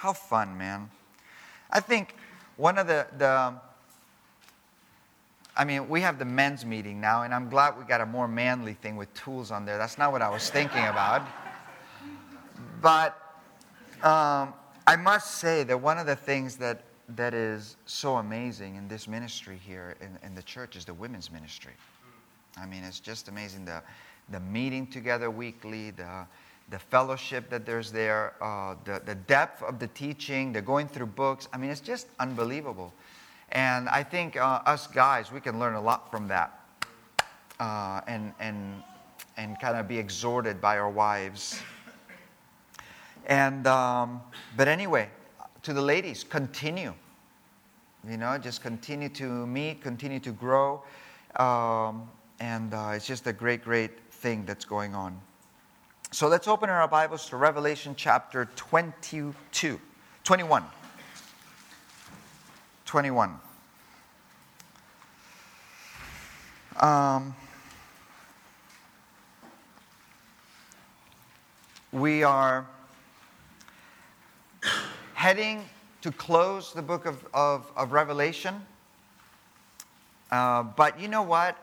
How fun, man. I think one of we have the men's meeting now, and I'm glad we got a more manly thing with tools on there. That's not what I was thinking about. But I must say that one of the things that is so amazing in this ministry here in the church is the women's ministry. I mean, it's just amazing, the meeting together weekly, the fellowship that there's there, the depth of the teaching, the going through books. I mean, it's just unbelievable. And I think us guys, we can learn a lot from that and kind of be exhorted by our wives. And but anyway, to the ladies, continue. Just continue to meet, continue to grow. And it's just a great, great thing that's going on. So let's open our Bibles to Revelation chapter 21. 21. We are heading to close the book of Revelation. But you know what?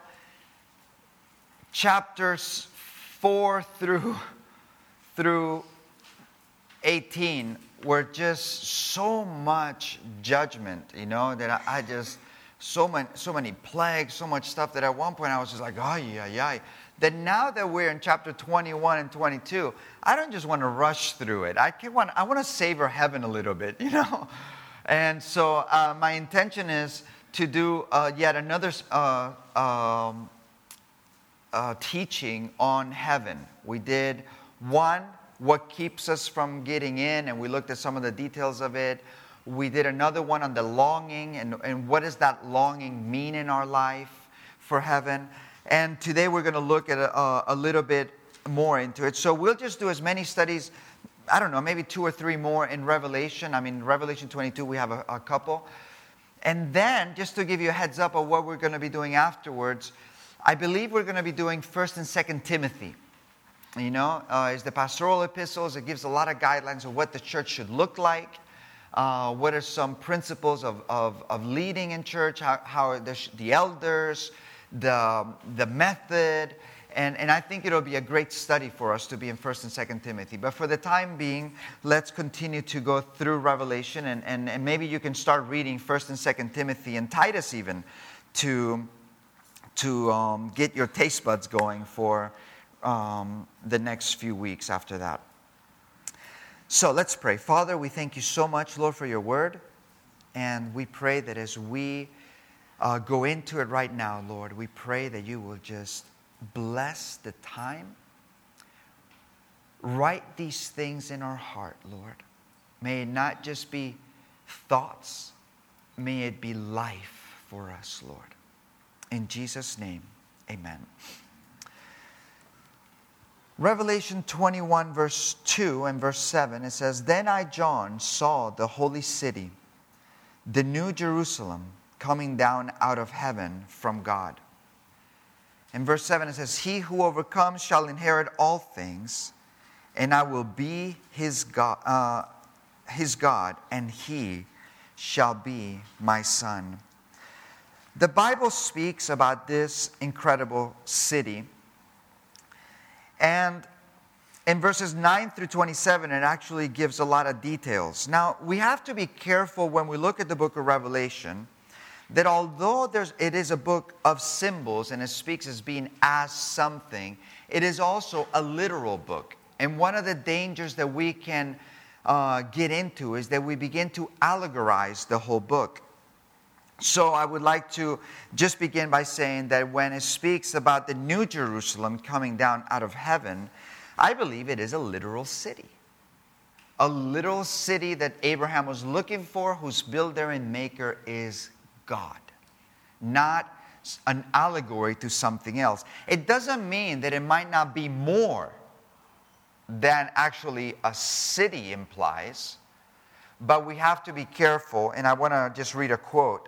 Chapters 4 through 18 were just so much judgment, that I just, so many plagues, so much stuff that at one point I was just like, ay. That now that we're in chapter 21 and 22, I don't just want to rush through it. I want to savor heaven a little bit, And so my intention is to do yet another teaching on heaven. We did one, what keeps us from getting in, and we looked at some of the details of it. We did another one on the longing, and what does that longing mean in our life for heaven. And today we're going to look at a little bit more into it. So we'll just do as many studies, I don't know, maybe 2 or 3 more in Revelation. Revelation 22, we have a couple. And then, just to give you a heads up of what we're going to be doing afterwards, I believe we're going to be doing 1st and 2nd Timothy. It's the pastoral epistles. It gives a lot of guidelines of what the church should look like. What are some principles of leading in church? How the elders, the method. And I think it'll be a great study for us to be in 1st and 2nd Timothy. But for the time being, let's continue to go through Revelation. And maybe you can start reading 1st and 2nd Timothy and Titus even to get your taste buds going for the next few weeks after that. So let's pray. Father, we thank you so much, Lord, for your word. And we pray that as we go into it right now, Lord, we pray that you will just bless the time. Write these things in our heart, Lord. May it not just be thoughts. May it be life for us, Lord. In Jesus' name, amen. Revelation 21, verse 2 and verse 7, it says, Then I, John, saw the holy city, the new Jerusalem, coming down out of heaven from God. In verse 7, it says, He who overcomes shall inherit all things, and I will be his God, and he shall be my son. The Bible speaks about this incredible city. And in verses 9 through 27, it actually gives a lot of details. Now, we have to be careful when we look at the book of Revelation that although it is a book of symbols and it speaks as being as something, it is also a literal book. And one of the dangers that we can get into is that we begin to allegorize the whole book. So I would like to just begin by saying that when it speaks about the new Jerusalem coming down out of heaven, I believe it is a literal city. A literal city that Abraham was looking for, whose builder and maker is God. Not an allegory to something else. It doesn't mean that it might not be more than actually a city implies, but we have to be careful, and I want to just read a quote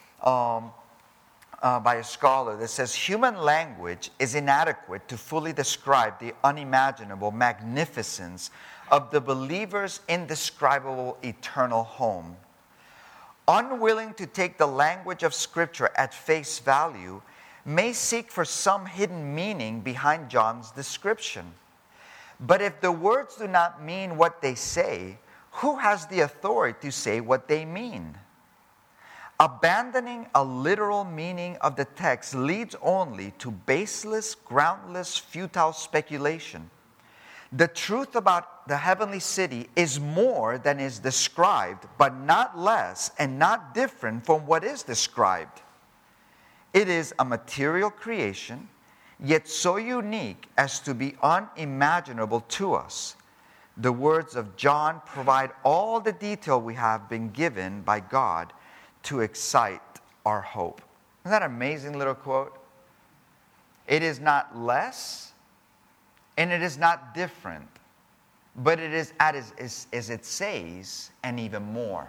by a scholar that says, human language is inadequate to fully describe the unimaginable magnificence of the believer's indescribable eternal home. Unwilling to take the language of Scripture at face value, may seek for some hidden meaning behind John's description. But if the words do not mean what they say, who has the authority to say what they mean? Abandoning a literal meaning of the text leads only to baseless, groundless, futile speculation. The truth about the heavenly city is more than is described, but not less and not different from what is described. It is a material creation, yet so unique as to be unimaginable to us. The words of John provide all the detail we have been given by God to excite our hope. Isn't that an amazing little quote? It is not less, and it is not different, but it is, as it says, and even more.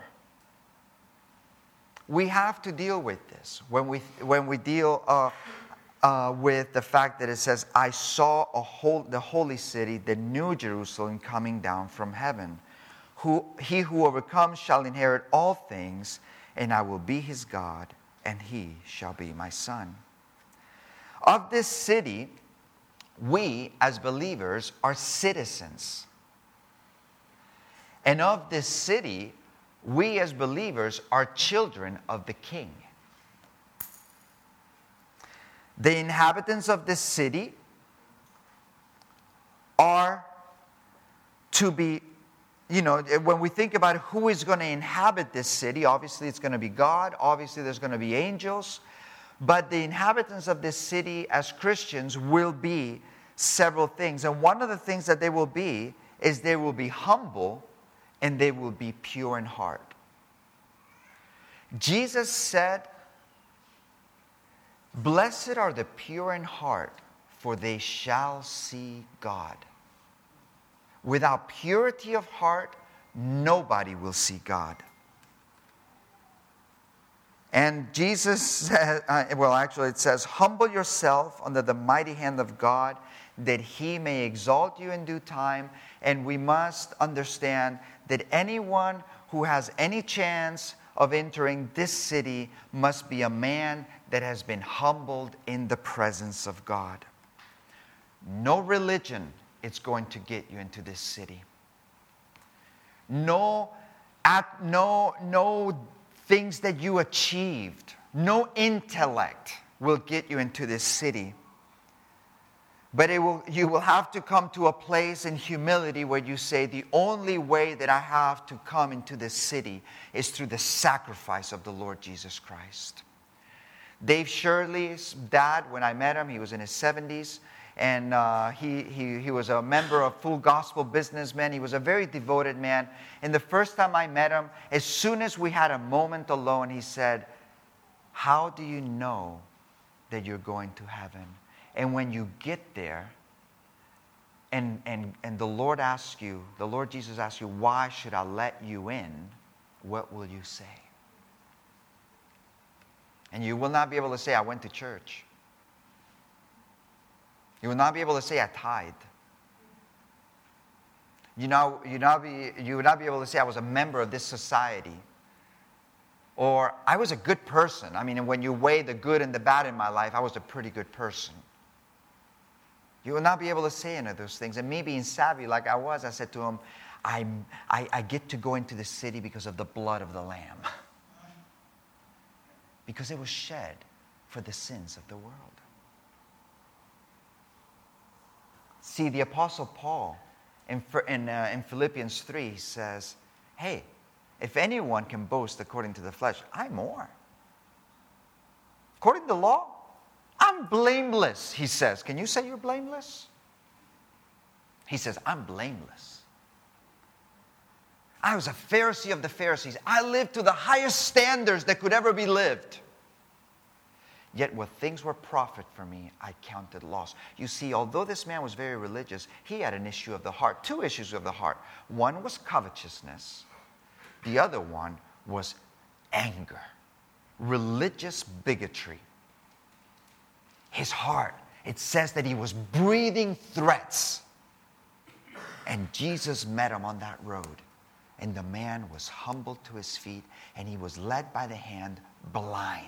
We have to deal with this when we deal with the fact that it says, I saw the holy city, the new Jerusalem, coming down from heaven. He who overcomes shall inherit all things, and I will be his God, and he shall be my son. Of this city, we as believers are citizens. And of this city, we as believers are children of the King. The inhabitants of this city are to be, when we think about who is going to inhabit this city, obviously it's going to be God, obviously there's going to be angels, but the inhabitants of this city as Christians will be several things. And one of the things that they will be is they will be humble and they will be pure in heart. Jesus said, blessed are the pure in heart, for they shall see God. Without purity of heart, nobody will see God. And Jesus said, it says, humble yourself under the mighty hand of God, that he may exalt you in due time. And we must understand that anyone who has any chance of entering this city must be a man that has been humbled in the presence of God. No religion is going to get you into this city. No things that you achieved, no intellect will get you into this city. But you will have to come to a place in humility where you say, the only way that I have to come into this city is through the sacrifice of the Lord Jesus Christ. Dave Shirley's dad, when I met him, he was in his 70s. And he was a member of Full Gospel Businessmen. He was a very devoted man. And the first time I met him, as soon as we had a moment alone, he said, how do you know that you're going to heaven? And when you get there, and the Lord Jesus asks you, why should I let you in? What will you say? And you will not be able to say, I went to church. You will not be able to say, I tithed. You would not be able to say, I was a member of this society. Or, I was a good person. I mean, when you weigh the good and the bad in my life, I was a pretty good person. You will not be able to say any of those things. And me being savvy like I was, I said to him, I get to go into the city because of the blood of the Lamb. Because it was shed for the sins of the world. See, the Apostle Paul in Philippians 3 says, hey, if anyone can boast according to the flesh, I'm more. According to the law, I'm blameless, he says. Can you say you're blameless? He says, I'm blameless. I was a Pharisee of the Pharisees. I lived to the highest standards that could ever be lived. Yet what things were profit for me, I counted loss. You see, although this man was very religious, he had an issue of the heart, two issues of the heart. One was covetousness. The other one was anger, religious bigotry. His heart, it says that he was breathing threats. And Jesus met him on that road. And the man was humbled to his feet, and he was led by the hand blind.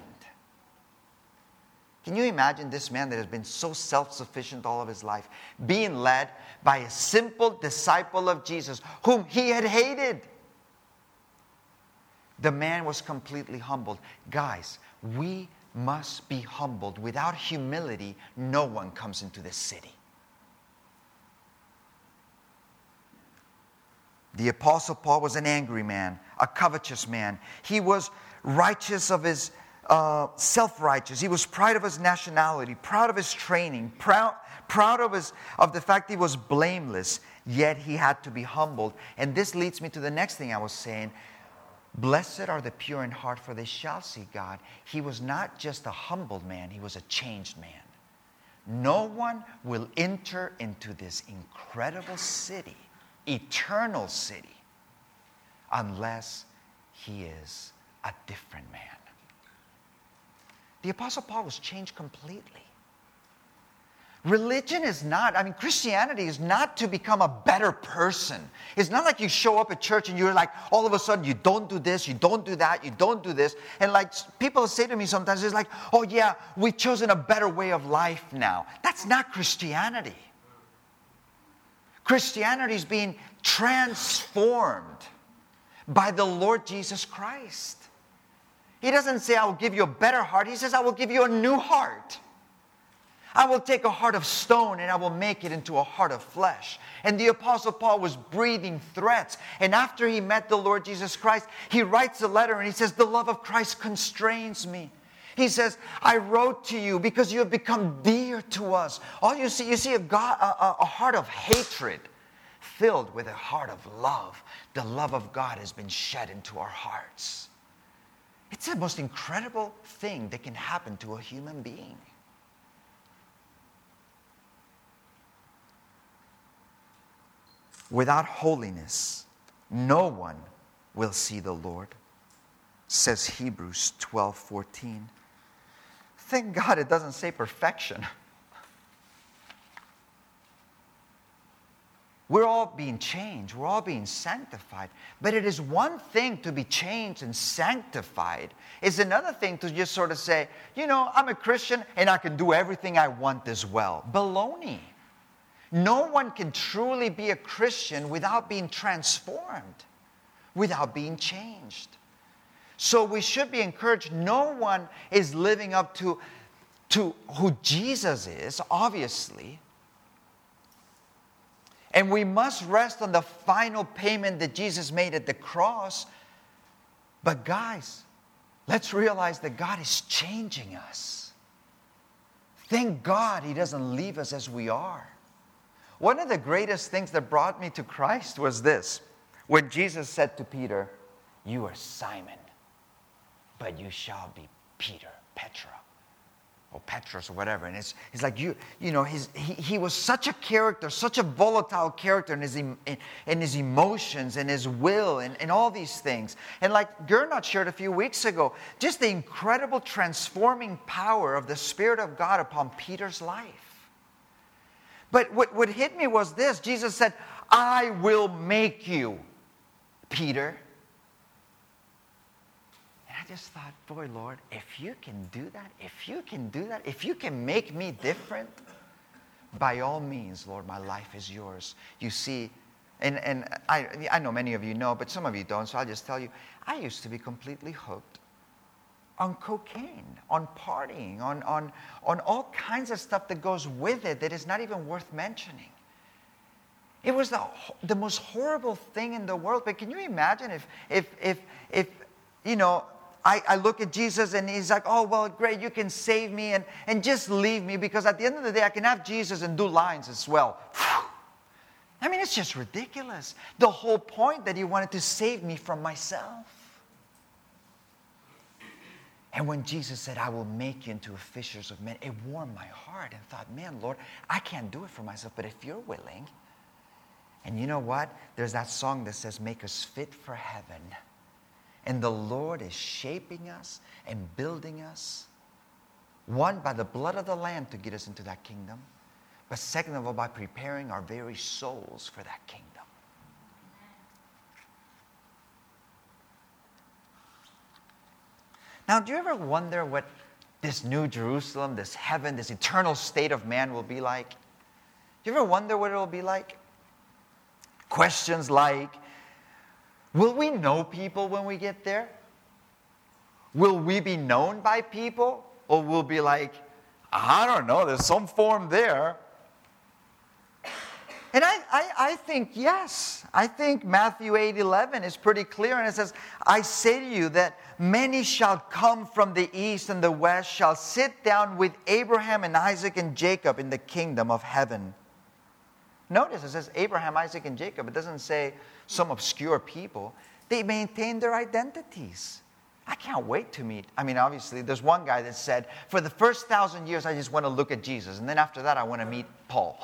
Can you imagine this man that has been so self-sufficient all of his life being led by a simple disciple of Jesus whom he had hated? The man was completely humbled. Guys, we must be humbled. Without humility, no one comes into this city. The Apostle Paul was an angry man, a covetous man. He was righteous of his self-righteous. He was proud of his nationality, proud of his training, proud of the fact he was blameless, yet he had to be humbled. And this leads me to the next thing I was saying. Blessed are the pure in heart, for they shall see God. He was not just a humbled man, he was a changed man. No one will enter into this incredible city, eternal city, unless he is a different man. The Apostle Paul was changed completely. Religion is not, Christianity is not to become a better person. It's not like you show up at church and you're like, all of a sudden, you don't do this, you don't do that, you don't do this. And like people say to me sometimes, it's like, oh yeah, we've chosen a better way of life now. That's not Christianity. Christianity is being transformed by the Lord Jesus Christ. He doesn't say, I will give you a better heart. He says, I will give you a new heart. I will take a heart of stone and I will make it into a heart of flesh. And the Apostle Paul was breathing threats. And after he met the Lord Jesus Christ, he writes a letter and he says, the love of Christ constrains me. He says, I wrote to you because you have become dear to us. All you see a heart of hatred filled with a heart of love. The love of God has been shed into our hearts. It's the most incredible thing that can happen to a human being. Without holiness, no one will see the Lord, says Hebrews 12:14. Thank God it doesn't say perfection. We're all being changed. We're all being sanctified. But it is one thing to be changed and sanctified. It's another thing to just sort of say, I'm a Christian and I can do everything I want as well. Baloney. No one can truly be a Christian without being transformed, without being changed. So we should be encouraged. No one is living up to who Jesus is, obviously. And we must rest on the final payment that Jesus made at the cross. But guys, let's realize that God is changing us. Thank God He doesn't leave us as we are. One of the greatest things that brought me to Christ was this. When Jesus said to Peter, you are Simon, but you shall be Petra. Or Petrus or whatever. And it's like, he was such a character, such a volatile character in his emotions and his will and all these things. And like Gernot shared a few weeks ago, just the incredible transforming power of the Spirit of God upon Peter's life. But what hit me was this. Jesus said, I will make you, Peter. I just thought, boy, Lord, if you can do that, if you can make me different, by all means, Lord, my life is yours. You see, and I know many of you know, but some of you don't, so I'll just tell you, I used to be completely hooked on cocaine, on partying, on all kinds of stuff that goes with it that is not even worth mentioning. It was the most horrible thing in the world. But can you imagine if I look at Jesus and He's like, oh, well, great, you can save me and just leave me because at the end of the day, I can have Jesus and do lines as well. I mean, it's just ridiculous. The whole point that He wanted to save me from myself. And when Jesus said, I will make you into fishers of men, it warmed my heart and thought, man, Lord, I can't do it for myself, but if you're willing. And you know what? There's that song that says, make us fit for heaven. And the Lord is shaping us and building us, one, by the blood of the Lamb to get us into that kingdom, but second of all, by preparing our very souls for that kingdom. Now, do you ever wonder what this new Jerusalem, this heaven, this eternal state of man will be like? Do you ever wonder what it will be like? Questions like, will we know people when we get there? Will we be known by people? Or will we be like, I don't know, there's some form there. And I think, yes. I think Matthew 8:11 is pretty clear. And it says, I say to you that many shall come from the east and the west, shall sit down with Abraham and Isaac and Jacob in the kingdom of heaven. Notice it says Abraham, Isaac, and Jacob. It doesn't say some obscure people. They maintain their identities. I can't wait to meet. I mean, obviously, there's one guy that said, for the first 1,000 years, I just want to look at Jesus. And then after that, I want to meet Paul.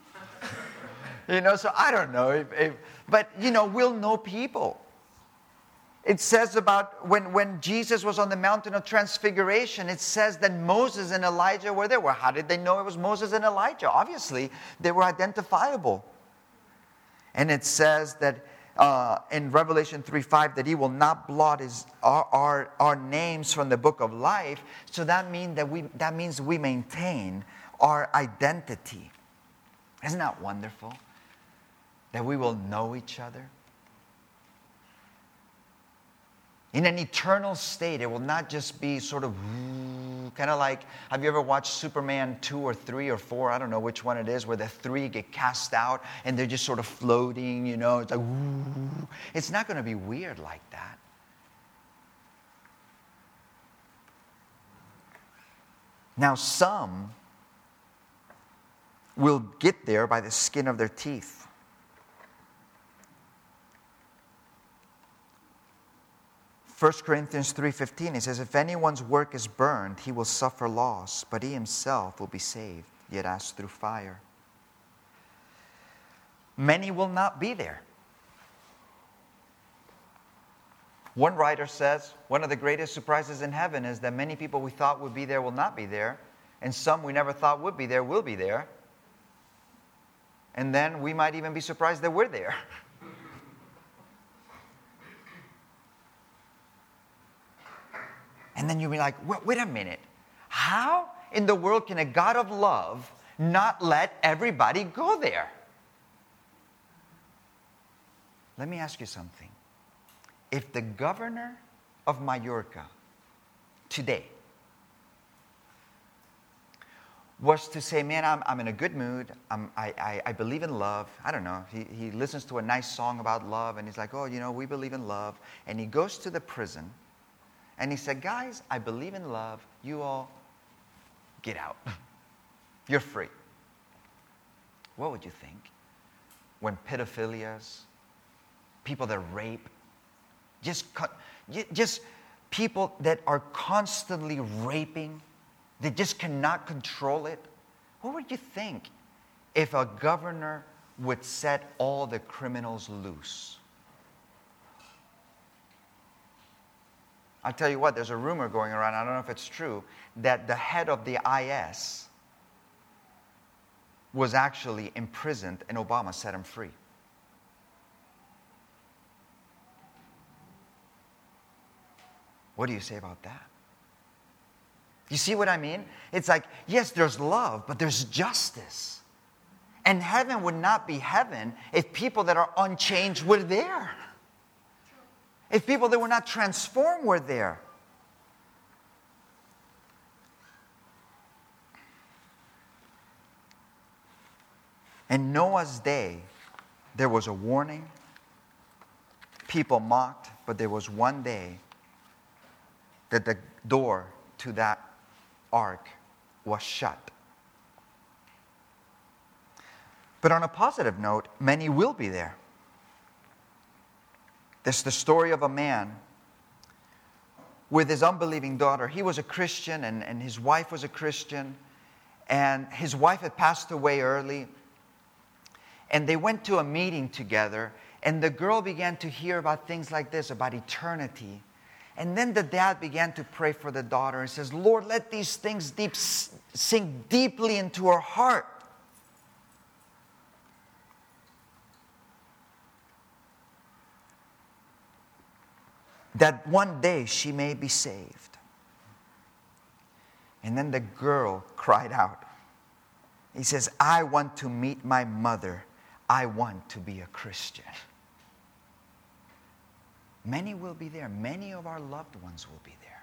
So I don't know. But, we'll know people. It says about when Jesus was on the mountain of transfiguration, it says that Moses and Elijah were there. Well, how did they know it was Moses and Elijah? Obviously, they were identifiable. And it says that in Revelation 3:5 that he will not blot our names from the book of life. So that means we maintain our identity. Isn't that wonderful? That we will know each other. In an eternal state, it will not just be sort of kind of like, have you ever watched Superman 2 or 3 or 4? I don't know which one it is, where the 3 get cast out and they're just sort of floating, It's like, it's not going to be weird like that. Now, some will get there by the skin of their teeth. 1 Corinthians 3:15, it says, if anyone's work is burned, he will suffer loss, but he himself will be saved, yet as through fire. Many will not be there. One writer says, one of the greatest surprises in heaven is that many people we thought would be there will not be there, and some we never thought would be there will be there. And then we might even be surprised that we're there. And then you'll be like, wait a minute. How in the world can a God of love not let everybody go there? Let me ask you something. If the governor of Mallorca today was to say, man, I'm in a good mood, I believe in love, I don't know, he listens to a nice song about love, and he's like, we believe in love, and he goes to the prison, and he said, guys, I believe in love. You all get out. You're free. What would you think? When pedophilias, people that rape, just people that are constantly raping, they just cannot control it. What would you think if a governor would set all the criminals loose? I'll tell you what, there's a rumor going around, I don't know if it's true, that the head of the IS was actually imprisoned and Obama set him free. What do you say about that? You see what I mean? It's like, yes, there's love, but there's justice. And heaven would not be heaven if people that are unchanged were there. If people that were not transformed were there. In Noah's day, there was a warning. People mocked, but there was one day that the door to that ark was shut. But on a positive note, many will be there. This is the story of a man with his unbelieving daughter. He was a Christian and his wife was a Christian. And his wife had passed away early. And they went to a meeting together. And the girl began to hear about things like this, about eternity. And then the dad began to pray for the daughter and says, Lord, let these things sink deeply into her heart. that one day she may be saved. And then the girl cried out. He says, I want to meet my mother. I want to be a Christian. Many will be there. Many of our loved ones will be there.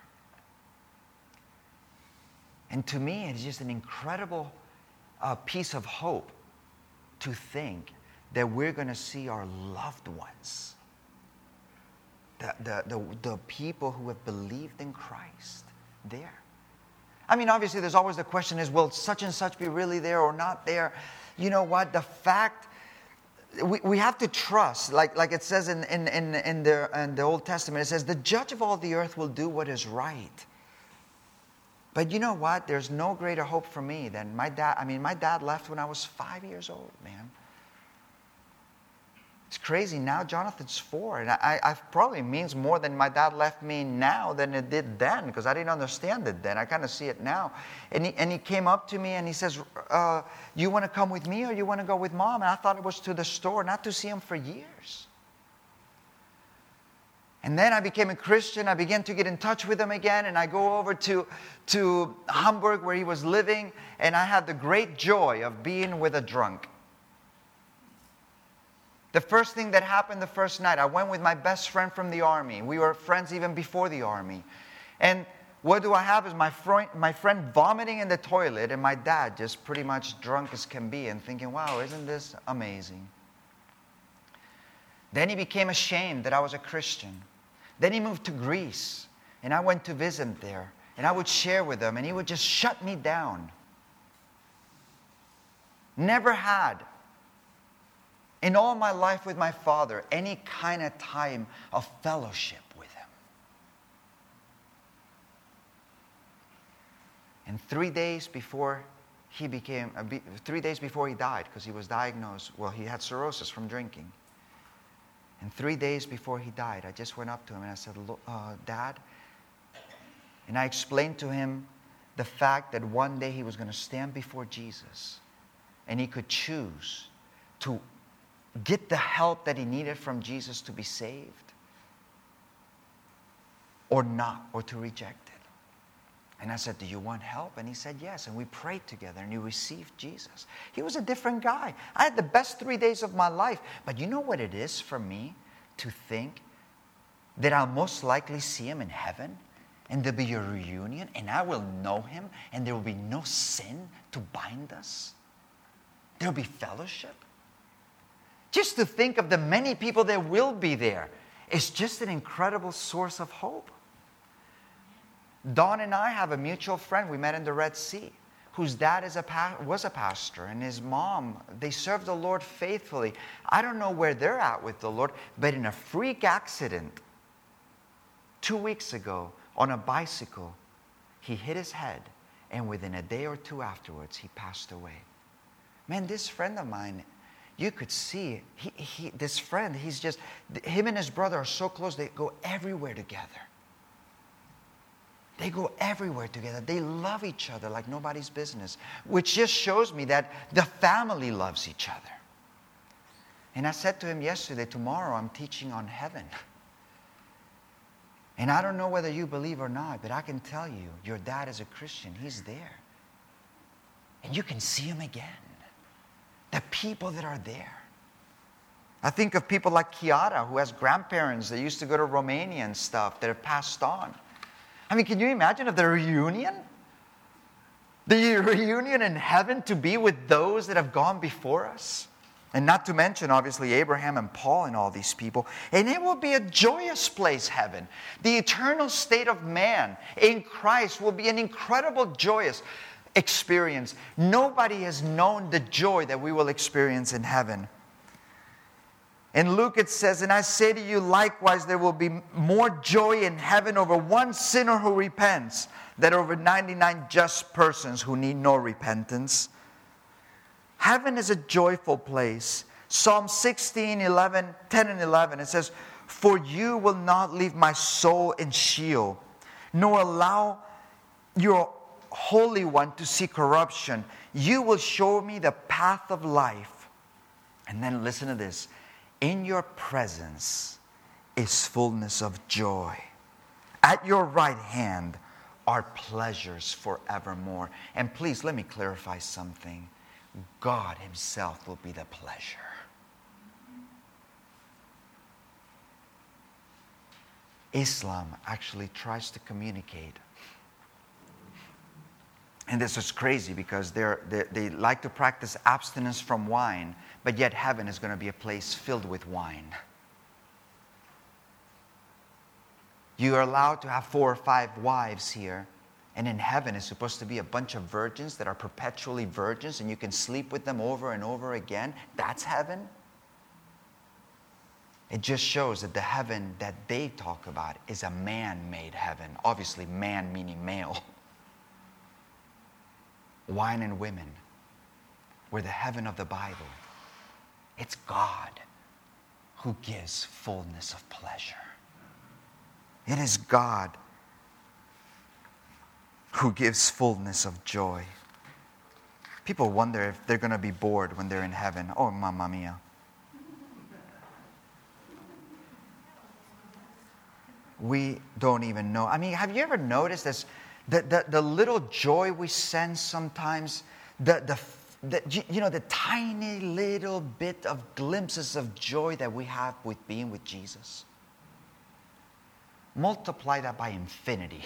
And to me, it's just an incredible piece of hope to think that we're going to see our loved ones, the people who have believed in Christ, there. I mean, obviously, there's always the question is, will such and such be really there or not there? You know what? The fact, we have to trust, like it says in the Old Testament, it says, the judge of all the earth will do what is right. But you know what? There's no greater hope for me than my dad. I mean, my dad left when I was 5 years old, man. It's crazy. Now Jonathan's 4. And I probably means more than my dad left me now than it did then, because I didn't understand it then. I kind of see it now. And he came up to me and he says, you want to come with me or you want to go with Mom? And I thought it was to the store, not to see him for years. And then I became a Christian. I began to get in touch with him again. And I go over to Hamburg where he was living. And I had the great joy of being with a drunk. The first thing that happened the first night, I went with my best friend from the army. We were friends even before the army. And what do I have is my friend vomiting in the toilet and my dad just pretty much drunk as can be and thinking, wow, isn't this amazing? Then he became ashamed that I was a Christian. Then he moved to Greece, and I went to visit there, and I would share with him, and he would just shut me down. Never had, in all my life with my father, any kind of time of fellowship with him. And 3 days before he died, because he was diagnosed, well, he had cirrhosis from drinking. And 3 days before he died, I just went up to him and I said, Dad, and I explained to him the fact that one day he was going to stand before Jesus and he could choose to get the help that he needed from Jesus to be saved or not, or to reject it. And I said, do you want help? And he said, yes. And we prayed together and he received Jesus. He was a different guy. I had the best 3 days of my life. But you know what it is for me to think that I'll most likely see him in heaven and there'll be a reunion and I will know him and there will be no sin to bind us. There will be fellowship. Just to think of the many people that will be there is just an incredible source of hope. Dawn and I have a mutual friend we met in the Red Sea, whose dad was a pastor, and his mom, they served the Lord faithfully. I don't know where they're at with the Lord, but in a freak accident 2 weeks ago on a bicycle, he hit his head, and within a day or two afterwards, he passed away. Man, this friend of mine, you could see, this friend, him and his brother are so close, they go everywhere together. They go everywhere together. They love each other like nobody's business, which just shows me that the family loves each other. And I said to him yesterday, tomorrow I'm teaching on heaven. And I don't know whether you believe or not, but I can tell you, your dad is a Christian. He's there. And you can see him again. The people that are there. I think of people like Kiara, who has grandparents that used to go to Romania and stuff that have passed on. I mean, can you imagine if the reunion? The reunion in heaven to be with those that have gone before us? And not to mention, obviously, Abraham and Paul and all these people. And it will be a joyous place, heaven. The eternal state of man in Christ will be an incredible, joyous experience. Nobody has known the joy that we will experience in heaven. In Luke it says, and I say to you likewise, there will be more joy in heaven over one sinner who repents than over 99 just persons who need no repentance. Heaven is a joyful place. Psalm 16, 10 and 11, it says, for you will not leave my soul in Sheol, nor allow your Holy One to see corruption. You will show me the path of life. And then listen to this. In your presence is fullness of joy. At your right hand are pleasures forevermore. And please, let me clarify something. God himself will be the pleasure. Islam actually tries to communicate. And this is crazy because they like to practice abstinence from wine, but yet heaven is going to be a place filled with wine. You are allowed to have 4 or 5 wives here, and in heaven it's supposed to be a bunch of virgins that are perpetually virgins, and you can sleep with them over and over again. That's heaven. It just shows that the heaven that they talk about is a man-made heaven. Obviously, man meaning male. Wine and women were the heaven of the Bible. It's God who gives fullness of pleasure. It is God who gives fullness of joy. People wonder if they're going to be bored when they're in heaven. Oh, mamma mia. We don't even know. I mean, have you ever noticed this? The little joy we sense sometimes, the tiny little bit of glimpses of joy that we have with being with Jesus. Multiply that by infinity.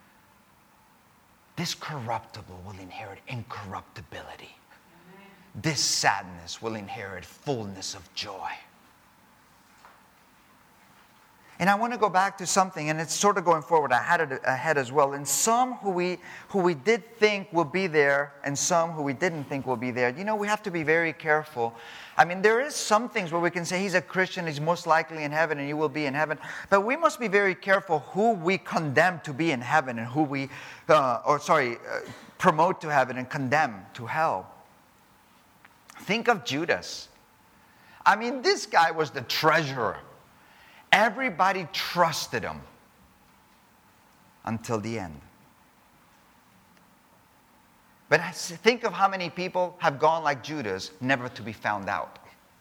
This corruptible will inherit incorruptibility. This sadness will inherit fullness of joy. And I want to go back to something, and it's sort of going forward. I had it ahead as well. And some who we did think will be there, and some who we didn't think will be there. You know, we have to be very careful. I mean, there is some things where we can say he's a Christian, he's most likely in heaven, and he will be in heaven. But we must be very careful who we condemn to be in heaven and who we, promote to heaven and condemn to hell. Think of Judas. I mean, this guy was the treasurer. Everybody trusted him until the end. But think of how many people have gone like Judas, never to be found out.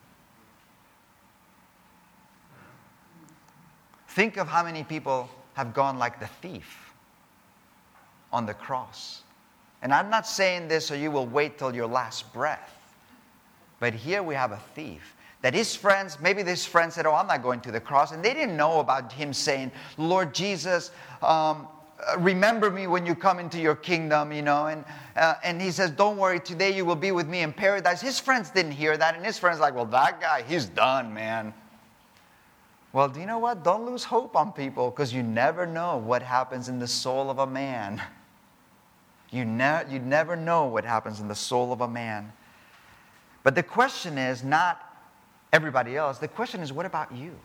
Think of how many people have gone like the thief on the cross. And I'm not saying this so you will wait till your last breath. But here we have a thief. That his friends, maybe his friends said, oh, I'm not going to the cross. And they didn't know about him saying, Lord Jesus, remember me when you come into your kingdom, you know. And he says, don't worry, today you will be with me in paradise. His friends didn't hear that. And his friends like, well, that guy, he's done, man. Well, do you know what? Don't lose hope on people, because you never know what happens in the soul of a man. You never know what happens in the soul of a man. But the question is not everybody else. The question is, what about you?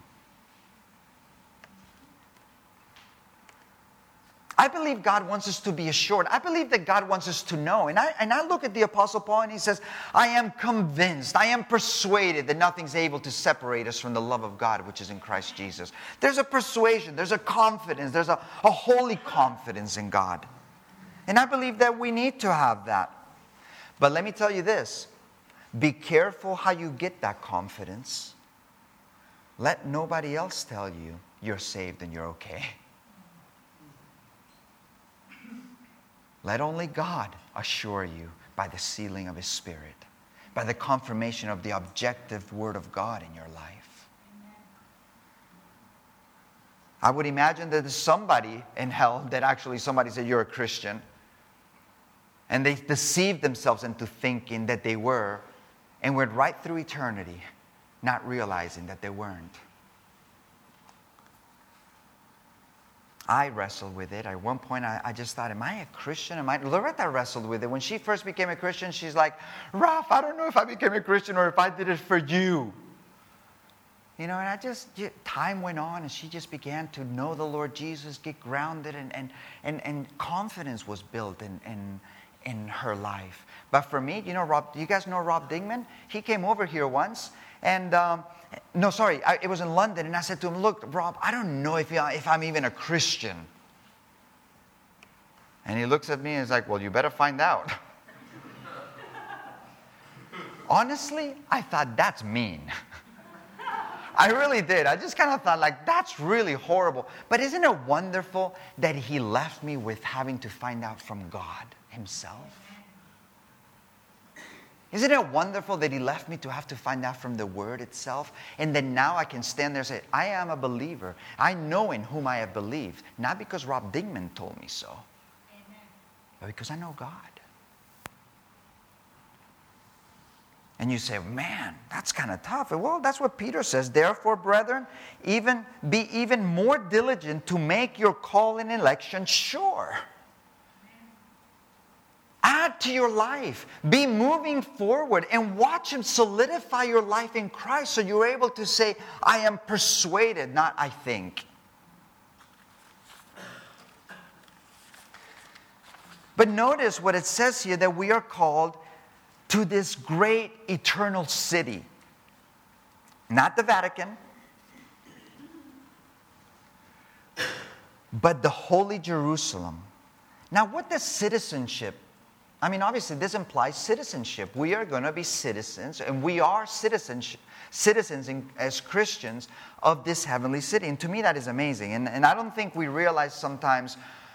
I believe God wants us to be assured. I believe that God wants us to know. And I look at the Apostle Paul and he says, I am convinced, I am persuaded that nothing's able to separate us from the love of God which is in Christ Jesus. There's a persuasion, there's a confidence, there's a holy confidence in God. And I believe that we need to have that. But let me tell you this. Be careful how you get that confidence. Let nobody else tell you you're saved and you're okay. Let only God assure you by the sealing of His Spirit, by the confirmation of the objective Word of God in your life. I would imagine that there's somebody in hell that actually somebody said, you're a Christian. And they deceived themselves into thinking that they were, and went right through eternity, not realizing that they weren't. I wrestled with it. At one point, I just thought, am I a Christian? Loretta wrestled with it. When she first became a Christian, she's like, Ralph, I don't know if I became a Christian or if I did it for you. You know, and time went on, and she just began to know the Lord Jesus, get grounded, and confidence was built in her life. But for me, you know, you guys know Rob Dingman? He came over here once, and it was in London, and I said to him, look, Rob, I don't know if I'm even a Christian. And he looks at me and is like, well, you better find out. Honestly, I thought that's mean. I really did. I just kind of thought, like, that's really horrible. But isn't it wonderful that he left me with having to find out from God himself? Isn't it wonderful that he left me to have to find out from the Word itself? And then now I can stand there and say, I am a believer. I know in whom I have believed. Not because Rob Dingman told me so, but because I know God. And you say, man, that's kind of tough. Well, that's what Peter says. Therefore, brethren, be even more diligent to make your call and election sure. Add to your life. Be moving forward and watch him solidify your life in Christ so you're able to say, I am persuaded, not I think. But notice what it says here, that we are called to this great eternal city. Not the Vatican, but the holy Jerusalem. Now, what does citizenship? I mean, obviously, this implies citizenship. We are going to be citizens, and we are citizens as Christians of this heavenly city. And to me, that is amazing. And I don't think we realize sometimes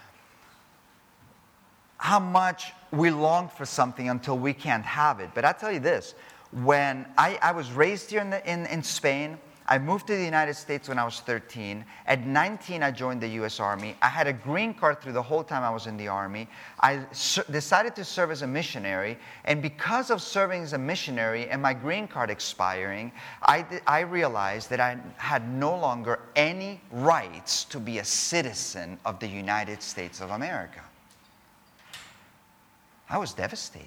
how much we long for something until we can't have it. But I tell you this, when I was raised here in Spain, I moved to the United States when I was 13. At 19, I joined the U.S. Army. I had a green card through the whole time I was in the Army. I decided to serve as a missionary. And because of serving as a missionary and my green card expiring, I realized that I had no longer any rights to be a citizen of the United States of America. I was devastated.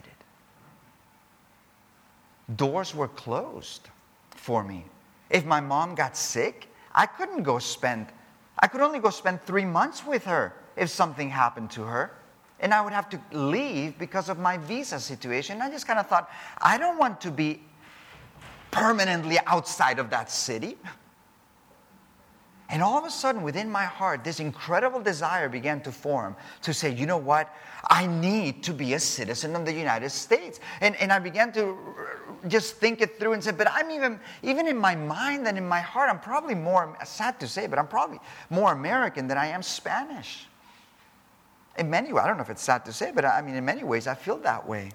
Doors were closed for me. If my mom got sick, I could only go spend 3 months with her if something happened to her. And I would have to leave because of my visa situation. I just kind of thought, I don't want to be permanently outside of that city. And all of a sudden, within my heart, this incredible desire began to form to say, you know what? I need to be a citizen of the United States. And I began to just think it through and say, but I'm even in my mind and in my heart, I'm probably more, sad to say, but I'm probably more American than I am Spanish. In many ways, I don't know if it's sad to say, but I mean, in many ways, I feel that way.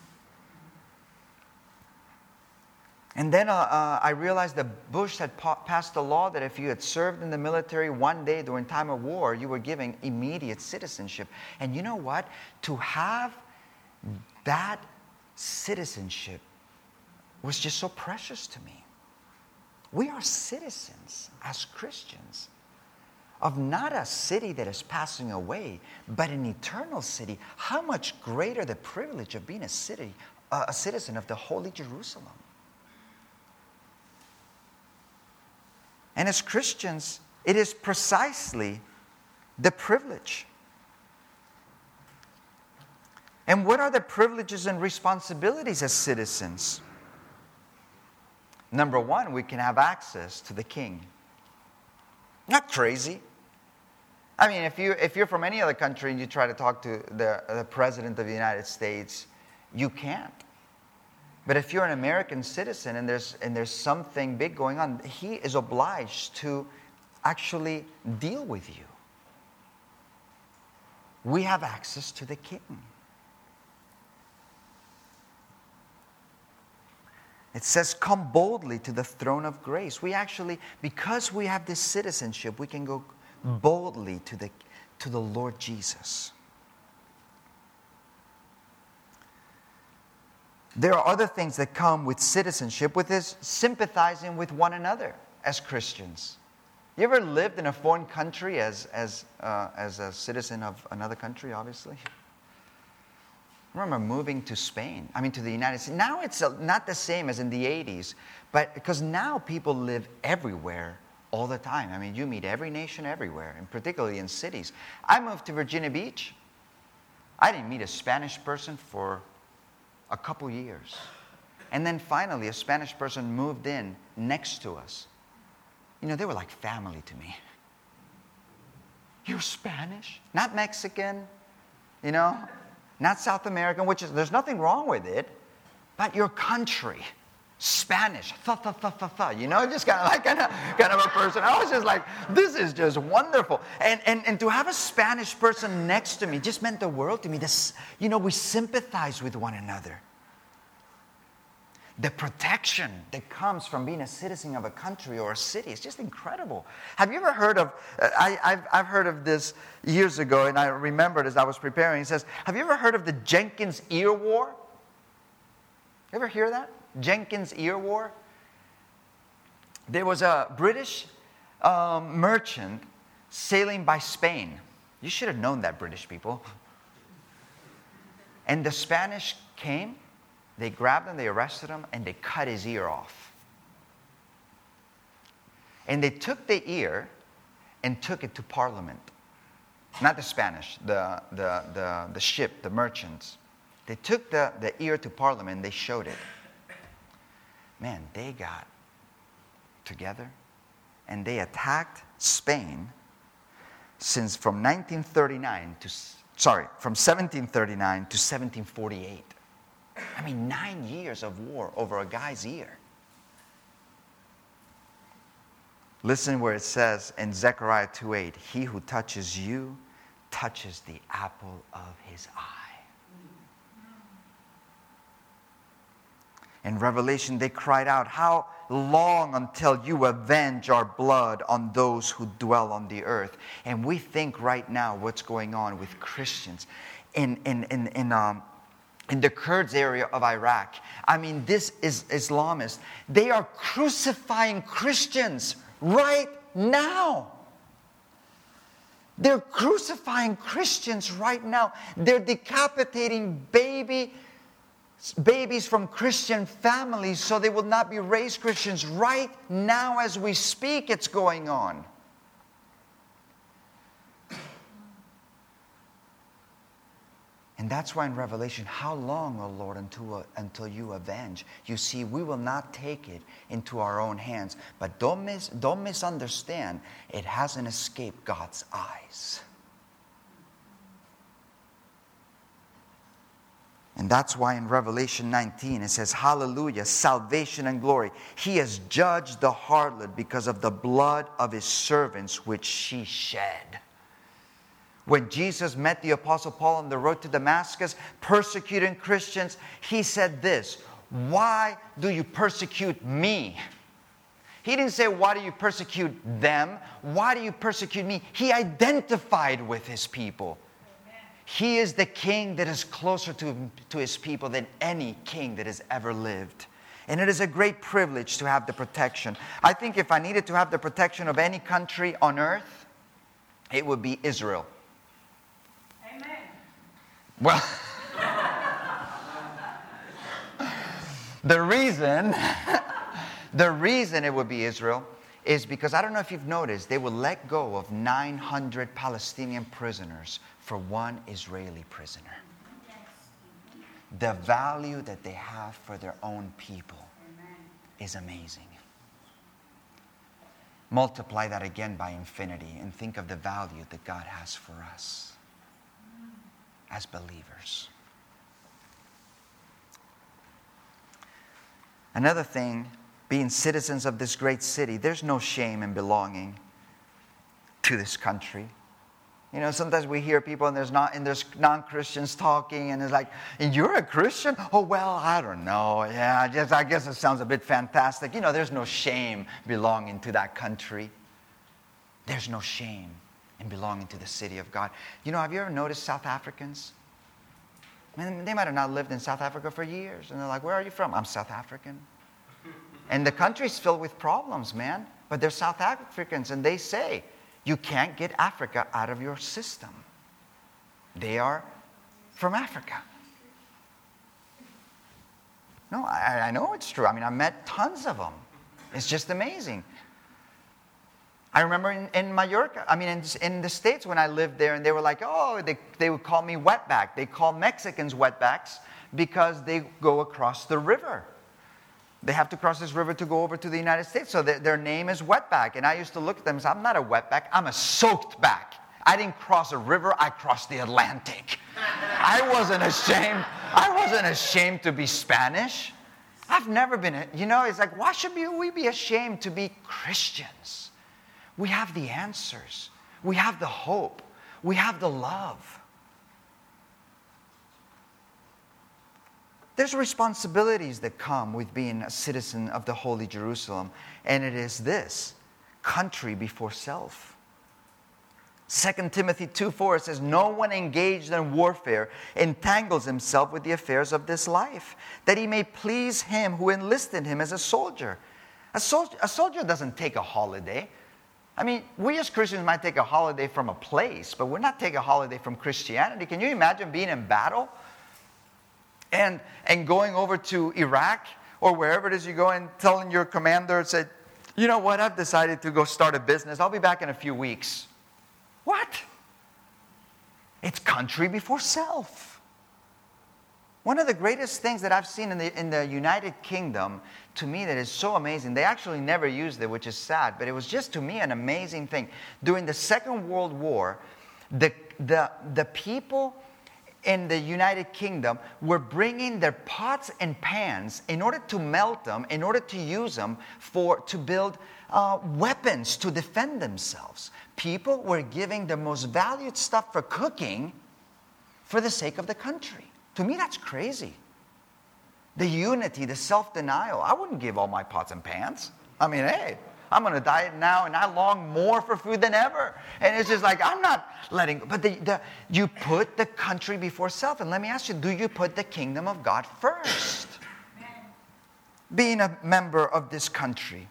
And then I realized that Bush had passed a law that if you had served in the military one day during time of war, you were given immediate citizenship. And you know what? To have that citizenship was just so precious to me. We are citizens as Christians of not a city that is passing away, but an eternal city. How much greater the privilege of being a citizen of the holy Jerusalem. And as Christians, it is precisely the privilege. And what are the privileges and responsibilities as citizens? Number one, we can have access to the King. Not crazy. I mean, if you're from any other country and you try to talk to the President of the United States, you can't. But if you're an American citizen and there's something big going on, he is obliged to actually deal with you. We have access to the King. It says, come boldly to the throne of grace. We actually, because we have this citizenship, we can go boldly to the Lord Jesus. There are other things that come with citizenship, with this sympathizing with one another as Christians. You ever lived in a foreign country as a citizen of another country, obviously? I remember moving to Spain, to the United States. Now it's not the same as in the 80s, but because now people live everywhere all the time. I mean, you meet every nation everywhere, and particularly in cities. I moved to Virginia Beach. I didn't meet a Spanish person for a couple years. And then finally, a Spanish person moved in next to us. You know, they were like family to me. You're Spanish? Not Mexican, you know? Not South American, there's nothing wrong with it, but your country. Spanish, you know, just kind of a person. I was just like, this is just wonderful. And to have a Spanish person next to me just meant the world to me. This, you know, we sympathize with one another. The protection that comes from being a citizen of a country or a city is just incredible. Have you ever heard of, I've heard of this years ago, and I remembered as I was preparing, it says, have you ever heard of the Jenkins Ear War? You ever hear that? Jenkins Ear War? There was a British merchant sailing by Spain. You should have known that, British people. And the Spanish came, they grabbed him, they arrested him, and they cut his ear off. And they took the ear and took it to Parliament. Not the Spanish, the ship, the merchants. They took the ear to Parliament and they showed it. Man, they got together and they attacked Spain from 1739 to 1748. I mean, 9 years of war over a guy's ear. Listen where it says in Zechariah 2:8, he who touches you touches the apple of his eye. In Revelation, they cried out, how long until you avenge our blood on those who dwell on the earth? And we think right now what's going on with Christians in the Kurds area of Iraq. I mean, this is Islamists. They are crucifying Christians right now. They're crucifying Christians right now. They're decapitating babies from Christian families so they will not be raised Christians. Right now as we speak, it's going on. And that's why in Revelation, how long, O Lord, until you avenge? You see, we will not take it into our own hands. But don't misunderstand, it hasn't escaped God's eyes. And that's why in Revelation 19 it says, hallelujah, salvation and glory. He has judged the harlot because of the blood of his servants which she shed. When Jesus met the Apostle Paul on the road to Damascus, persecuting Christians, he said this, why do you persecute me? He didn't say, why do you persecute them? Why do you persecute me? He identified with his people. He is the king that is closer to his people than any king that has ever lived. And it is a great privilege to have the protection. I think if I needed to have the protection of any country on earth, it would be Israel. Amen. Well, the reason it would be Israel is because, I don't know if you've noticed, they will let go of 900 Palestinian prisoners for one Israeli prisoner. The value that they have for their own people is amazing. Multiply that again by infinity and think of the value that God has for us as believers. Another thing, being citizens of this great city, there's no shame in belonging to this country. You know, sometimes we hear people and there's non-Christians talking and it's like, and you're a Christian? Oh, well, I don't know. Yeah, I guess it sounds a bit fantastic. You know, there's no shame belonging to that country. There's no shame in belonging to the city of God. You know, have you ever noticed South Africans? I mean, they might have not lived in South Africa for years. And they're like, where are you from? I'm South African. And the country's filled with problems, man. But they're South Africans and they say, you can't get Africa out of your system. They are from Africa. No, I know it's true. I mean, I met tons of them. It's just amazing. I remember in Mallorca, I mean, in the States when I lived there, and they were like, oh, they would call me wetback. They call Mexicans wetbacks because they go across the river. They have to cross this river to go over to the United States. So their name is wetback. And I used to look at them and say, I'm not a wetback, I'm a soaked back. I didn't cross a river, I crossed the Atlantic. I wasn't ashamed to be Spanish. I've never been, it's like, why should we be ashamed to be Christians? We have the answers. We have the hope. We have the love. There's responsibilities that come with being a citizen of the Holy Jerusalem, and it is this: country before self. 2 Timothy 2:4 says, "No one engaged in warfare entangles himself with the affairs of this life, that he may please him who enlisted him as a soldier." A soldier doesn't take a holiday. I mean, we as Christians might take a holiday from a place, but we're not taking a holiday from Christianity. Can you imagine being in battle and going over to Iraq or wherever it is you go and telling your commander, say, "You know what, I've decided to go start a business. I'll be back in a few weeks." What? It's country before self. One of the greatest things that I've seen in the United Kingdom, to me, that is so amazing, they actually never used it, which is sad, but it was just, to me, an amazing thing. During the Second World War, the people in the United Kingdom were bringing their pots and pans in order to melt them, in order to use them to build weapons to defend themselves. People were giving the most valued stuff for cooking for the sake of the country. To me, that's crazy. The unity, the self-denial. I wouldn't give all my pots and pans. I mean, hey, I'm on a diet now, and I long more for food than ever. And it's just like, I'm not letting go. But you put the country before self. And let me ask you, do you put the kingdom of God first? Amen. Being a member of this country.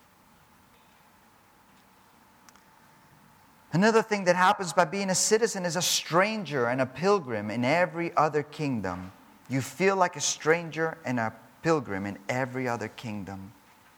Another thing that happens by being a citizen is a stranger and a pilgrim in every other kingdom. You feel like a stranger and a pilgrim in every other kingdom.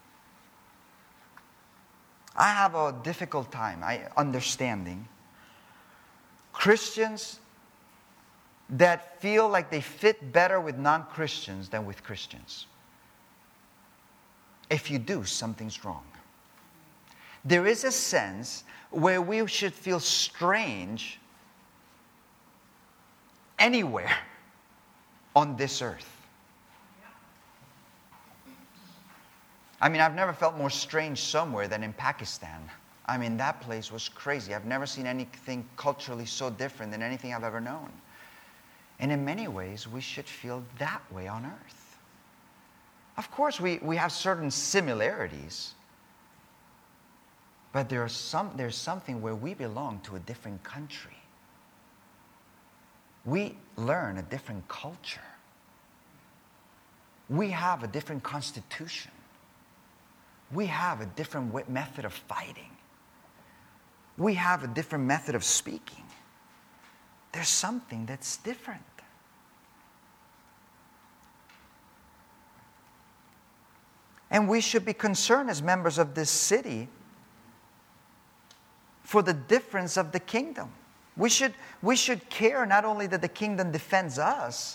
I have a difficult time understanding Christians that feel like they fit better with non-Christians than with Christians. If you do, something's wrong. There is a sense where we should feel strange anywhere on this earth. I mean, I've never felt more strange somewhere than in Pakistan. I mean, that place was crazy. I've never seen anything culturally so different than anything I've ever known. And in many ways, we should feel that way on earth. Of course, we have certain similarities. But there's something where we belong to a different country. We learn a different culture. We have a different constitution. We have a different method of fighting. We have a different method of speaking. There's something that's different. And we should be concerned as members of this city for the difference of the kingdom. We should care not only that the kingdom defends us,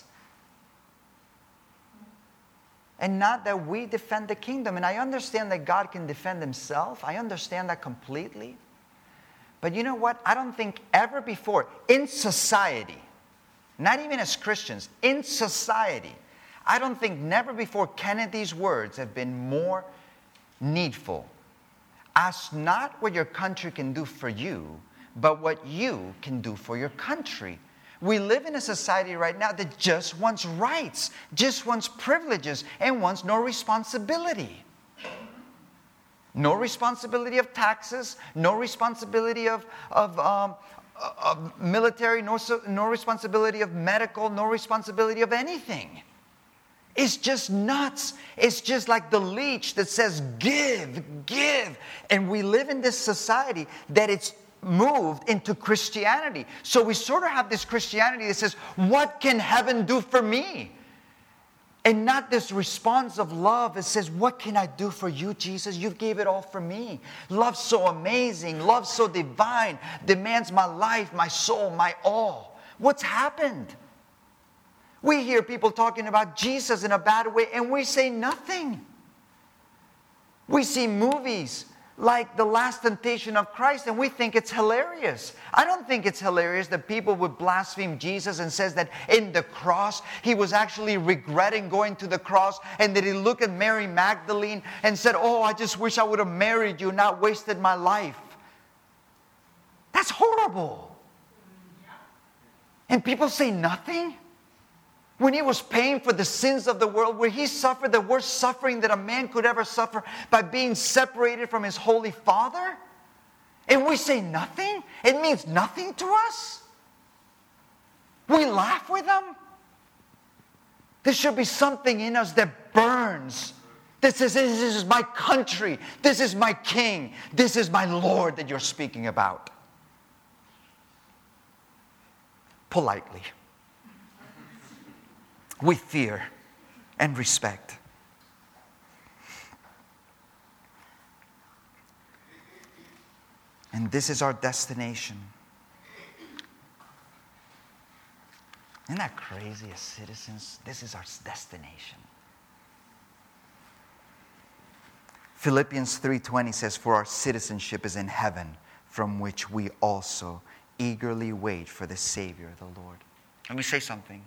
and not that we defend the kingdom. And I understand that God can defend himself. I understand that completely. But you know what? I don't think ever before in society, not even as Christians, in society, I don't think never before Kennedy's words have been more needful. Ask not what your country can do for you, but what you can do for your country. We live in a society right now that just wants rights, just wants privileges, and wants no responsibility. No responsibility of taxes, no responsibility of military, no responsibility of medical, no responsibility of anything. It's just nuts. It's just like the leech that says, give, give. And we live in this society that it's moved into Christianity. So we sort of have this Christianity that says, what can heaven do for me? And not this response of love that says, what can I do for you, Jesus? You gave it all for me. Love so amazing, love so divine, demands my life, my soul, my all. What's happened? We hear people talking about Jesus in a bad way, and we say nothing. We see movies like the last temptation of Christ, and we think it's hilarious. I don't think it's hilarious that people would blaspheme Jesus and says that in the cross, he was actually regretting going to the cross, and that he looked at Mary Magdalene and said, oh, I just wish I would have married you, not wasted my life. That's horrible. And people say nothing? When he was paying for the sins of the world, where he suffered the worst suffering that a man could ever suffer by being separated from his holy Father, and we say nothing? It means nothing to us? We laugh with them? There should be something in us that burns. That says, this is my country. This is my King. This is my Lord that you're speaking about. Politely. With fear and respect. And this is our destination. Isn't that crazy as citizens? This is our destination. Philippians 3:20 says, for our citizenship is in heaven, from which we also eagerly wait for the Savior, the Lord. Let me say something.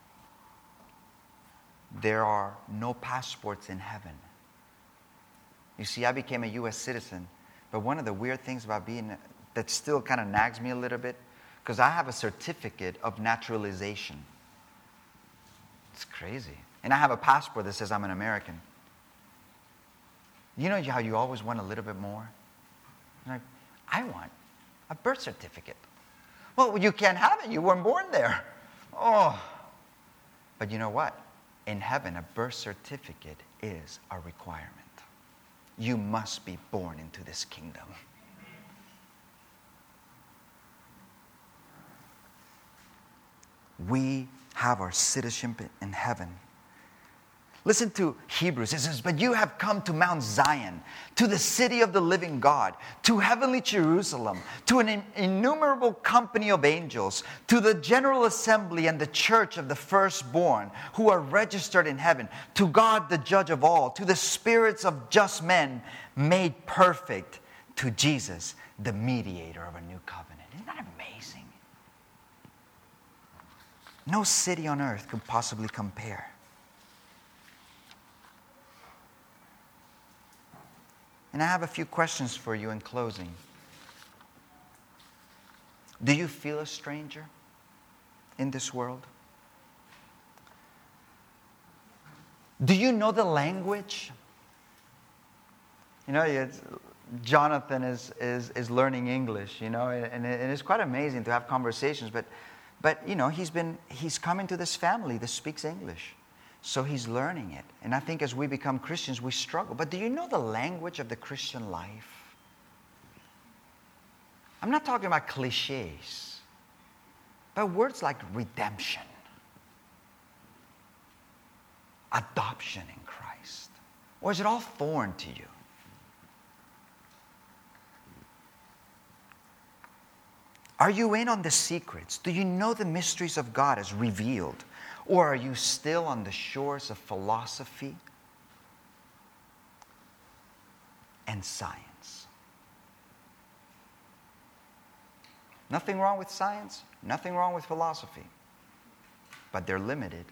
There are no passports in heaven. You see, I became a U.S. citizen, but one of the weird things about that still kind of nags me a little bit, because I have a certificate of naturalization. It's crazy. And I have a passport that says I'm an American. You know how you always want a little bit more? Like, I want a birth certificate. Well, you can't have it. You weren't born there. Oh. But you know what? In heaven, a birth certificate is a requirement. You must be born into this kingdom. We have our citizenship in heaven. Listen to Hebrews. It says, but you have come to Mount Zion, to the city of the living God, to heavenly Jerusalem, to an innumerable company of angels, to the general assembly and the church of the firstborn who are registered in heaven, to God the judge of all, to the spirits of just men made perfect, to Jesus, the mediator of a new covenant. Isn't that amazing? No city on earth could possibly compare. And I have a few questions for you in closing. Do you feel a stranger in this world? Do you know the language? You know, Jonathan is learning English, you know, and it's quite amazing to have conversations. But you know, he's come into this family that speaks English. So he's learning it. And I think as we become Christians, we struggle. But do you know the language of the Christian life? I'm not talking about cliches, but words like redemption, adoption in Christ. Or is it all foreign to you? Are you in on the secrets? Do you know the mysteries of God as revealed? Or are you still on the shores of philosophy and science? Nothing wrong with science, nothing wrong with philosophy. But they're limited.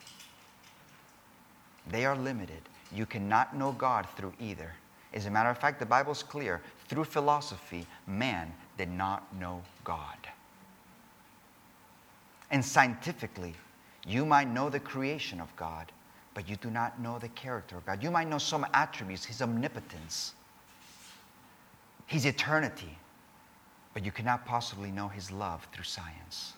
They are limited. You cannot know God through either. As a matter of fact, the Bible's clear. Through philosophy, man did not know God. And scientifically, you might know the creation of God, but you do not know the character of God. You might know some attributes, His omnipotence, His eternity, but you cannot possibly know His love through science.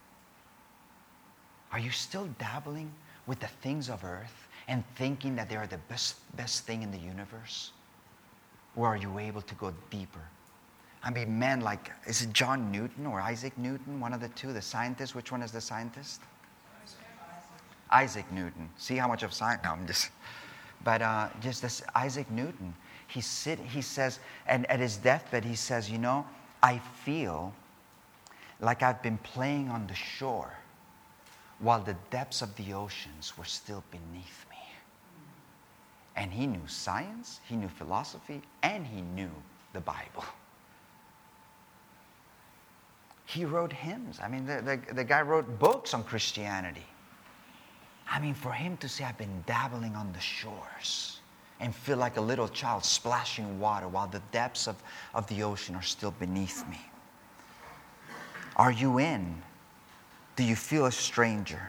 Are you still dabbling with the things of earth and thinking that they are the best thing in the universe? Or are you able to go deeper? I mean, men like, is it John Newton or Isaac Newton? One of the two, the scientist. Which one is the scientist? Isaac Newton. See how much of science? No, I'm just. But just this Isaac Newton. He says, and at his deathbed, he says, you know, I feel like I've been playing on the shore while the depths of the oceans were still beneath me. And he knew science, he knew philosophy, and he knew the Bible. He wrote hymns. I mean, the guy wrote books on Christianity. I mean, for him to say, I've been dabbling on the shores and feel like a little child splashing water while the depths of the ocean are still beneath me. Are you in? Do you feel a stranger?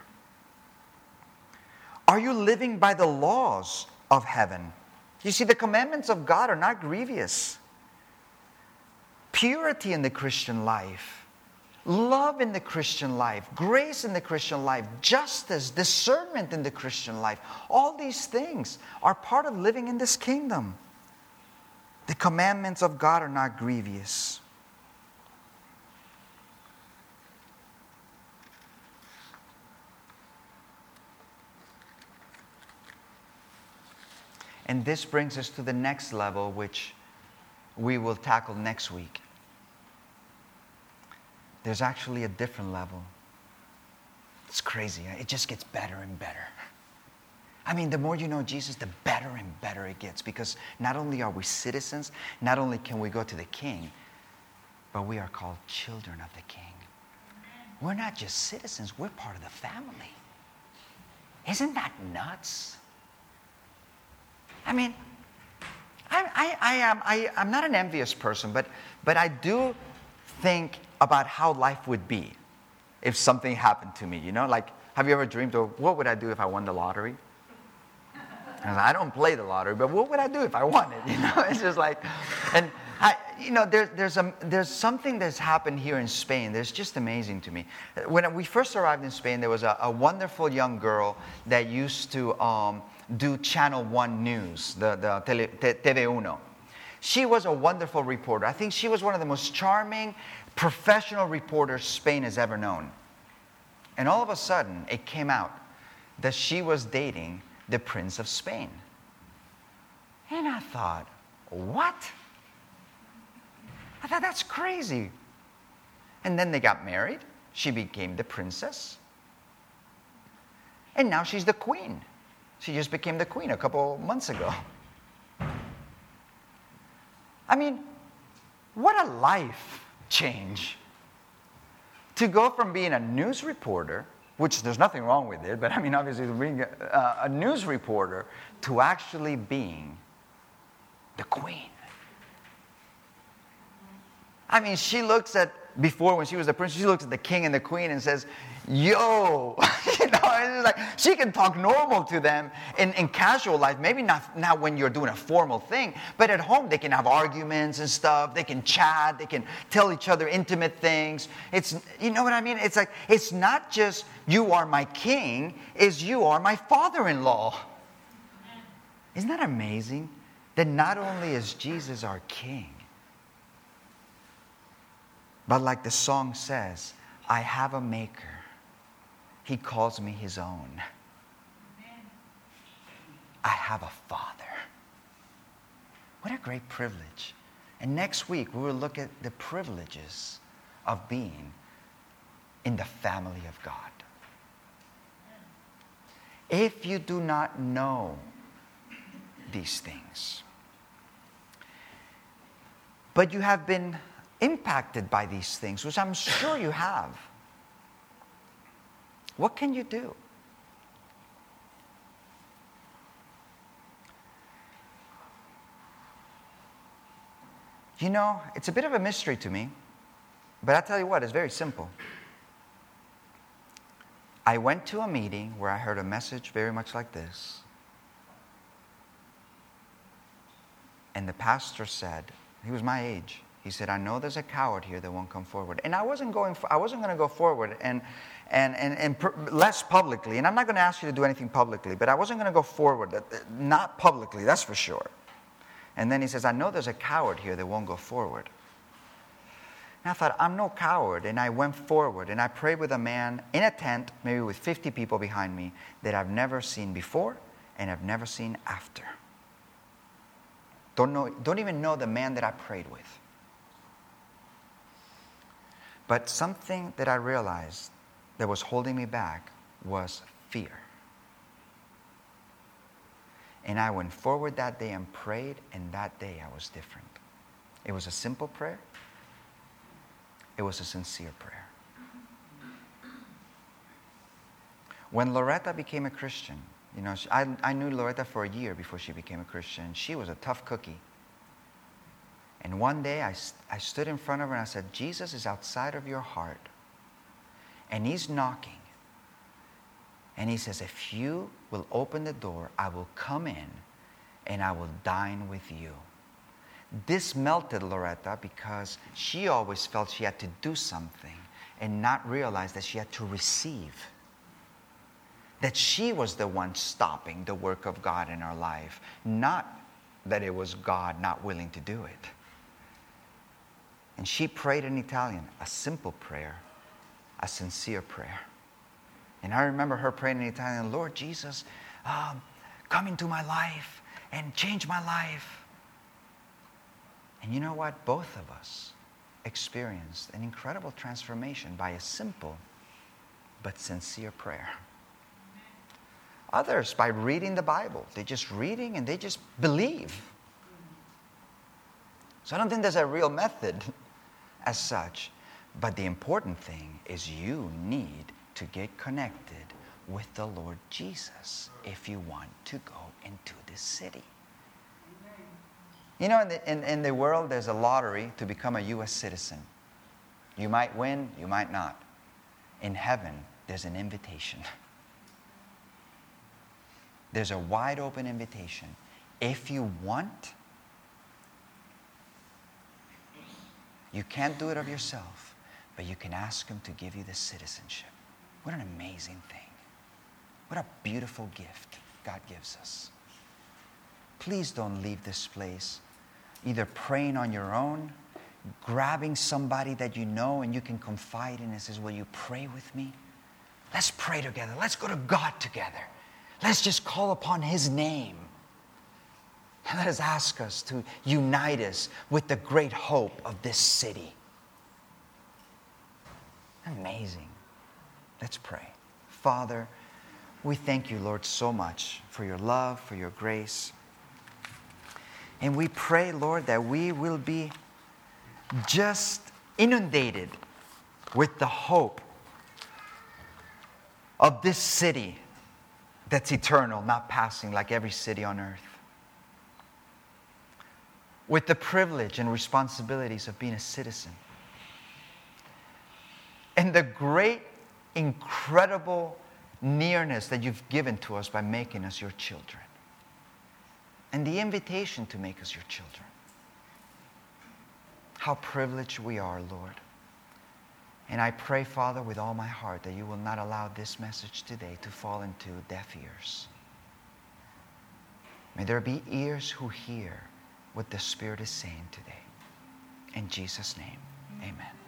Are you living by the laws of heaven? You see, the commandments of God are not grievous. Purity in the Christian life, love in the Christian life, grace in the Christian life, justice, discernment in the Christian life, all these things are part of living in this kingdom. The commandments of God are not grievous. And this brings us to the next level, which we will tackle next week. There's actually a different level. It's crazy. It just gets better and better. I mean, the more you know Jesus, the better and better it gets. Because not only are we citizens, not only can we go to the King, but we are called children of the King. We're not just citizens, we're part of the family. Isn't that nuts? I mean, I'm not an envious person, but I do think about how life would be if something happened to me. You know, like, have you ever dreamed of what would I do if I won the lottery? And I don't play the lottery, but what would I do if I won it? You know, it's just like, and there's something that's happened here in Spain that's just amazing to me. When we first arrived in Spain, there was a wonderful young girl that used to do Channel 1 News, the TV Uno. She was a wonderful reporter. I think she was one of the most charming, professional reporters Spain has ever known. And all of a sudden, it came out that she was dating the Prince of Spain. And I thought, what? I thought, that's crazy. And then they got married. She became the princess. And now she's the queen. She just became the queen a couple months ago. I mean, what a life change. To go from being a news reporter, which there's nothing wrong with it, but I mean, obviously, being a news reporter, to actually being the queen. I mean, she looks at, before when she was the princess, she looks at the king and the queen and says, yo, you know, it's like she can talk normal to them in casual life. Maybe not when you're doing a formal thing, but at home they can have arguments and stuff. They can chat. They can tell each other intimate things. It's, you know what I mean? It's like, it's not just you are my king, it's you are my father-in-law. Isn't that amazing? That not only is Jesus our king, but like the song says, I have a maker. He calls me his own. I have a father. What a great privilege. And next week, we will look at the privileges of being in the family of God. If you do not know these things, but you have been impacted by these things, which I'm sure you have, what can you do? You know, it's a bit of a mystery to me, but I tell you what, it's very simple. I went to a meeting where I heard a message very much like this, and the pastor said, he was my age, he said, I know there's a coward here that won't come forward. And I wasn't going to go forward and less publicly. And I'm not going to ask you to do anything publicly, but I wasn't going to go forward, not publicly, that's for sure. And then he says, I know there's a coward here that won't go forward. And I thought, I'm no coward. And I went forward and I prayed with a man in a tent, maybe with 50 people behind me, that I've never seen before and I've never seen after. Don't even know the man that I prayed with. But something that I realized that was holding me back was fear. And I went forward that day and prayed, and that day I was different. It was a simple prayer. It was a sincere prayer. When Loretta became a Christian, I knew Loretta for a year before she became a Christian. She was a tough cookie. And one day I stood in front of her and I said, Jesus is outside of your heart. And he's knocking. And he says, if you will open the door, I will come in and I will dine with you. This melted Loretta because she always felt she had to do something and not realize that she had to receive. That she was the one stopping the work of God in her life, not that it was God not willing to do it. And she prayed in Italian, a simple prayer, a sincere prayer. And I remember her praying in Italian, Lord Jesus, come into my life and change my life. And you know what? Both of us experienced an incredible transformation by a simple but sincere prayer. Others by reading the Bible. They're just reading and they just believe. So I don't think there's a real method as such. But the important thing is you need to get connected with the Lord Jesus if you want to go into this city. You know, in the world, there's a lottery to become a U.S. citizen. You might win, you might not. In heaven, there's an invitation. There's a wide open invitation. If you want, you can't do it of yourself, but you can ask him to give you the citizenship. What an amazing thing. What a beautiful gift God gives us. Please don't leave this place either praying on your own, grabbing somebody that you know and you can confide in and says, will you pray with me? Let's pray together. Let's go to God together. Let's just call upon his name. And let us ask us to unite us with the great hope of this city. Amazing. Let's pray. Father, we thank you, Lord, so much for your love, for your grace. And we pray, Lord, that we will be just inundated with the hope of this city that's eternal, not passing like every city on earth. With the privilege and responsibilities of being a citizen. And the great, incredible nearness that you've given to us by making us your children. And the invitation to make us your children. How privileged we are, Lord. And I pray, Father, with all my heart that you will not allow this message today to fall into deaf ears. May there be ears who hear what the Spirit is saying today. In Jesus' name, amen.